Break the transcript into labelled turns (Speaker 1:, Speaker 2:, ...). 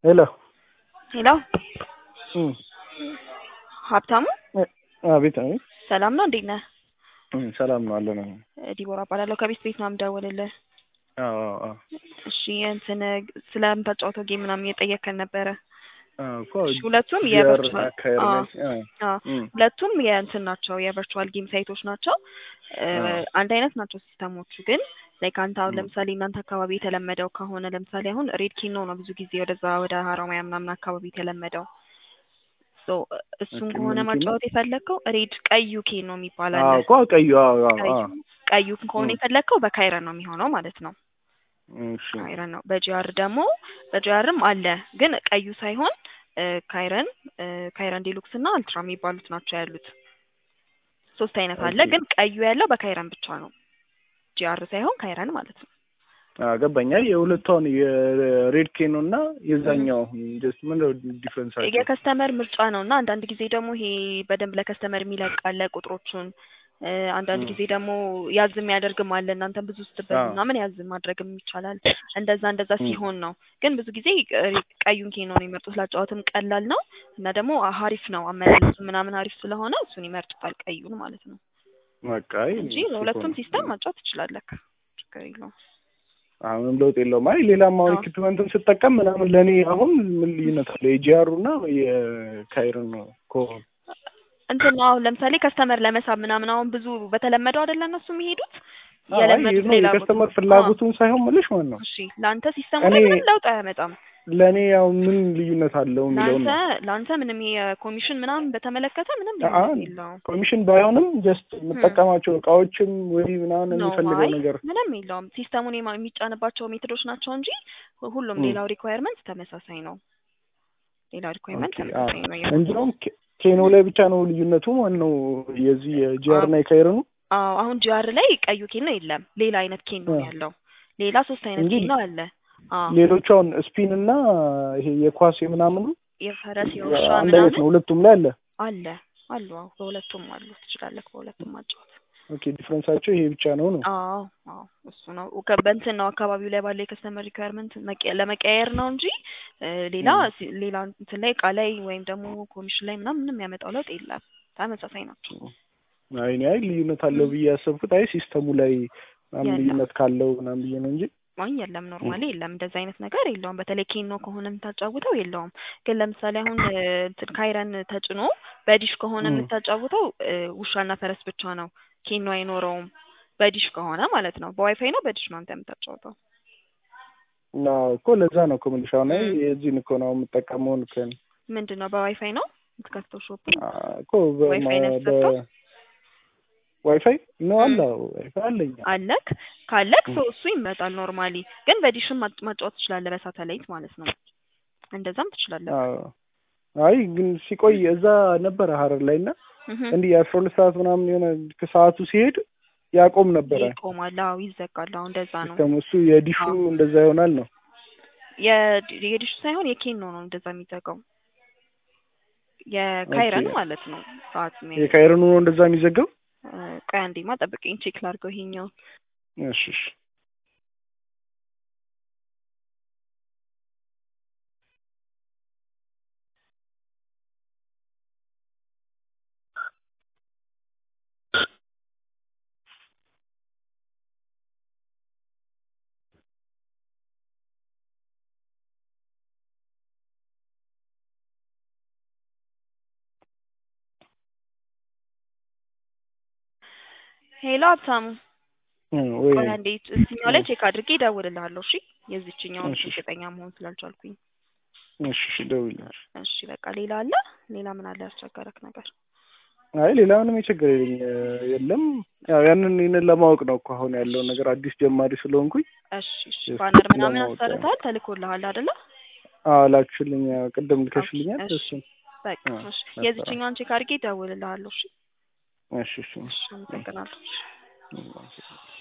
Speaker 1: Hello.
Speaker 2: Hello. ሀብታሙ
Speaker 1: አቤት አቤት።
Speaker 2: ሰላም ነው እንዴት ነህ?
Speaker 1: ሰላም ነው አለና።
Speaker 2: ዲቦራ እባላለሁ ከቤት ነው የምደውልልህ።
Speaker 1: አዎ።
Speaker 2: እሺ እንትን ስለምታጫውተው ጌም ምናምን እየጠየከን ነበረ።
Speaker 1: እኮ
Speaker 2: ሁለቱም ሁለቱም የእንትን ናቸው የቨርቹዋል ጌም ሳይቶች ናቸው። አንድ አይነት ናቸው ሲስተሞቹ ግን ላይክ አንተ አሁን ለምሳሌ እናንተ አካባቢ የተለመደው ከሆነ ለምሳሌ አሁን ሬድ ኪኖ ነው ብዙ ጊዜ ወደዛ ወደ ሀሮማያ ምናምን አካባቢ የተለመደው። እሱን ከሆነ ማጫወት የፈለከው ሬድ ቀዩ ኬን ነው የሚባለው።
Speaker 1: እኮ ቀዩ
Speaker 2: ቀዩ ከሆነ የፈለከው በካይረን ነው የሚሆነው ማለት ነው።
Speaker 1: እሺ
Speaker 2: ካይረን ነው። በጂአርም አለ ግን ቀዩ ሳይሆን ካይረን ዲሉክስ እና አልትራ የሚባሉት ናቸው ያሉት። ሶስት አይነት አለ ግን ቀዩ ያለው በካይረን ብቻ ነው። ጂአር ሳይሆን ካይረን ማለት ነው።
Speaker 1: ገባኛ። የሁለቱን የሬድ ኬኖ እና የዛኛው ጀስት ምን ነው ዲፈረንሳቸው?
Speaker 2: የከስተመር ምርጫ ነውና አንዳንድ ጊዜ ደግሞ ይሄ በደንብ ለከስተመር የሚለቃለ ቁጥሮቹን አንዳንድ ጊዜ ደግሞ ያዝ የሚያደርግም አለ። እናንተ ብዙ ስትበሉና ምን ያዝ ማድረግም ይቻላል። እንደዛ ሲሆን ነው። ግን ብዙ ጊዜ ቀዩን ኬኖ ነው የሚመርጡት። ላጫወትም ቀላል ነው እና ደግሞ አሪፍ ነው። አመላለሱ ምናምን አሪፍ ስለሆነ እሱን ይመርጡታል ቀዩን ማለት ነው።
Speaker 1: በቃ
Speaker 2: እንጂ ሁለቱም ሲስተም ማጫወት ትችላለህ። ችግር የለውም።
Speaker 1: አሁን ለውጥ የለውም። አይ ሌላም አሁን ኢኩዊፕመንትን ስጠቀም ምናምን ለኔ አሁን ምን ልዩነት አለ? የጂአሩና የካይረን ነው እኮ
Speaker 2: እንትን ነው። አሁን ለምሳሌ ከስተመር ለመሳብ ምናምን አሁን ብዙ በተለመደው አይደለ እነሱ የሚሄዱት
Speaker 1: የለመዱት ሌላ ከስተመር ፍላጎቱን ሳይሆን ምልሽ ማለት ነው።
Speaker 2: እሺ ላንተ ሲስተሙ ላይ ምንም ለውጥ አያመጣም።
Speaker 1: ለኔ ያው ምን ልዩነት አለው የሚለው ነው።
Speaker 2: ላንተ ምንም የኮሚሽን ምናምን በተመለከተ ምንም ልዩነት የለውም።
Speaker 1: ኮሚሽን ባይሆንም ጀስት የምጠቀማቸው እቃዎችም ወይ ምናምን የሚፈልገው ነገር
Speaker 2: ምንም የለውም። ሲስተሙን የሚጫንባቸው ሜቶዶች ናቸው እንጂ ሁሉም ሌላው ሪኳየርመንት ተመሳሳይ ነው። ሌላው ሪኳየርመንት ተመሳሳይ ነው
Speaker 1: እንጂ ኬኖ ላይ ብቻ ነው ልዩነቱ ማለት ነው። የዚህ የጂአር እና የካይረኑ
Speaker 2: አሁን ጂአር ላይ ቀዩ ኬኖ የለም። ሌላ አይነት ኬኖ ነው ያለው። ሌላ ሶስት አይነት ኬኖ አለ።
Speaker 1: ሌሎቹ አሁን ስፒን እና ይሄ የኳስ ምናምን
Speaker 2: የፈረስ የውሻ
Speaker 1: አንድ አይነት ነው። ሁለቱም ላይ
Speaker 2: አሉ። በሁለቱም አሉ። ትችላለህ በሁለቱም ማጫወት።
Speaker 1: ኦኬ ዲፈረንሳቸው ይሄ ብቻ ነው።
Speaker 2: እሱ ነው። በእንትን ነው አካባቢው ላይ ባለ የከስተመር ሪኳየርመንት ለመቀየር ነው እንጂ ሌላ እንትን ላይ እቃ ላይ ወይም ደግሞ ኮሚሽን ላይ ምንም ያመጣው ለውጥ የለም። ተመሳሳይ ናቸው።
Speaker 1: አይ ልዩነት አለው ብዬ ያሰብኩት ሲስተሙ ላይ ልዩነት ካለው ምናምን ብዬ ነው እንጂ
Speaker 2: የለም። ኖርማሊ የለም። እንደዛ አይነት ነገር የለውም። በተለይ ኬኖ ከሆነ የምታጫውተው የለውም። ግን ለምሳሌ አሁን ካይረን ተጭኖ በዲሽ ከሆነ የምታጫውተው ውሻና ፈረስ ብቻ ነው። ኬኖ አይኖረውም። በዲሽ ከሆነ ማለት ነው። በዋይፋይ ነው በዲሽ ነው አንተ የምታጫውተው?
Speaker 1: እኮ ለዛ ነው እኮ የምልሽ። አሁን የዚህን እኮ ነው የምጠቀመው።
Speaker 2: ምንድነው በዋይፋይ ነው የምትከፍተው? ሾፕ
Speaker 1: እኮ ዋይፋይ ነው አለ። ዋይፋይ
Speaker 2: አለክ ካለክ እሱ ይመጣል ኖርማሊ። ግን በዲሽም ማጫወት ትችላለህ በሳተላይት ማለት ነው። እንደዛም ትችላለህ።
Speaker 1: አይ ግን ሲቆይ እዛ ነበር ሀረር ላይና እንዲህ 12 ሰዓት ምናምን የሆነ ከሰዓቱ ሲሄድ ያቆም ነበር።
Speaker 2: ይቆማል። ይዘጋል። እንደዛ ነው።
Speaker 1: እሱ የዲሹ እንደዛ ይሆናል ነው።
Speaker 2: የዲሹ ሳይሆን የኬኖ ነው እንደዛ የሚዘጋው። የካይረን ማለት ነው። ሰዓት ነው
Speaker 1: የካይረኑ ነው እንደዛ የሚዘጋው።
Speaker 2: ቆይ አንዴማ ጠብቀኝ ቼክ ላድርገው ይሄኛው።
Speaker 1: እሺ
Speaker 2: ሄሎ ሀብታሙ ወይ እንዴት እዚህኛው ላይ ቼክ አድርጌ እደውልልሃለሁ። እሺ የዚህኛውን እርግጠኛ መሆን ስላልቻልኩኝ
Speaker 1: እሺ ደውልልኝ።
Speaker 2: እሺ በቃ ሌላ አለ? ሌላ ምን አለ ያስቸገረክ ነገር?
Speaker 1: አይ ሌላ ምንም የቸገረኝ የለም። ያው ያንን ለማወቅ ነው እኮ አሁን ያለው ነገር አዲስ ጀማሪ ስለሆንኩኝ።
Speaker 2: እሺ ባነር ምናምን አሰርተሃል? ተልኮልሃል አይደለ?
Speaker 1: ላክሽልኝ። ቅድም ልከሽልኛል። እሱ
Speaker 2: በቃ እሺ የዚህኛውን ቼክ አድርጌ እደውልልሃለሁ። እሺ
Speaker 1: እሺ
Speaker 2: አመሰግናለሁ።